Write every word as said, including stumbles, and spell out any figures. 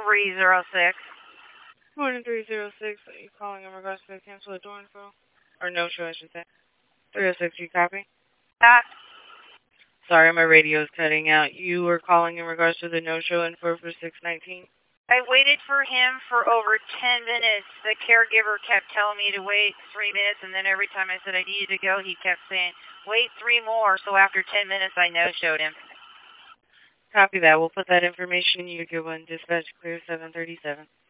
three zero six. Morning three zero six. Are you calling in regards to the cancel door info? Or no show, I should say. three oh six, you copy? That. Sorry, my radio is cutting out. You were calling in regards to the no-show info for six nineteen? I waited for him for over ten minutes. The caregiver kept telling me to wait three minutes, and then every time I said I needed to go, he kept saying, wait three more. So after ten minutes, I no-showed him. Copy that. We'll put that information in. You get one. Dispatch clear seven thirty-seven.